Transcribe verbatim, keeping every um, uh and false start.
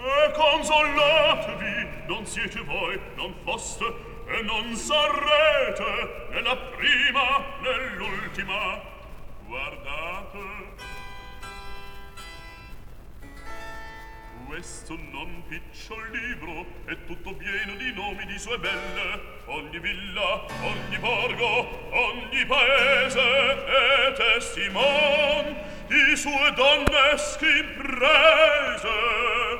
E consolatevi, non siete voi, non foste, e non sarete, né la prima, né l'ultima. Guardate. Questo non picciol libro è tutto pieno di nomi di sue belle. Ogni villa, ogni borgo, ogni paese è testimon di sue donnesche imprese.